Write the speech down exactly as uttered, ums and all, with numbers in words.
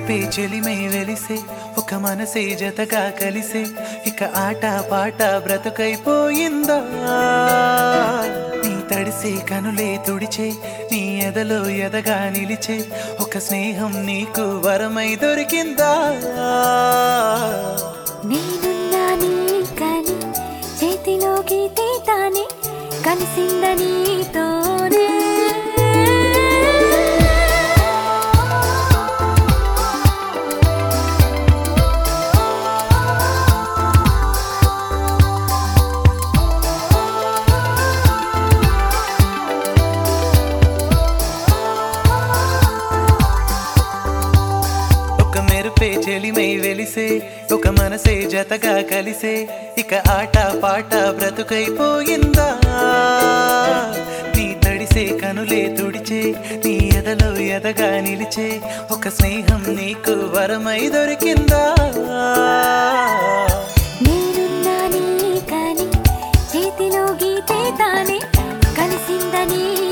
మెరుపే చెలిమై వెలిసే ఒక మనసే జతగా కలిసే ఇక ఆట పాట బ్రతుకైపోయిందా నీ తడిసే కనులే తుడిచే నీ ఎదలో ఎదగా నిలిచే ఒక స్నేహం నీకు వరమై దొరికిందా నేనున్నా నీ కని చేతిలో గీతే తానే కలిసిందని తోనే మెరుపే చెలిమై వెలిసే ఒక మనసే జతగా కలిసే ఇక ఆట పాట బ్రతుకైపోయిందా నీ తడిసే కనులే తుడిచే నీ ఎదలో ఎదగా నిలిచే ఒక స్నేహం నీకు వరమై దొరికిందా నేనున్నా నీ కని చేతిలో గీతే తానే కలిసిందని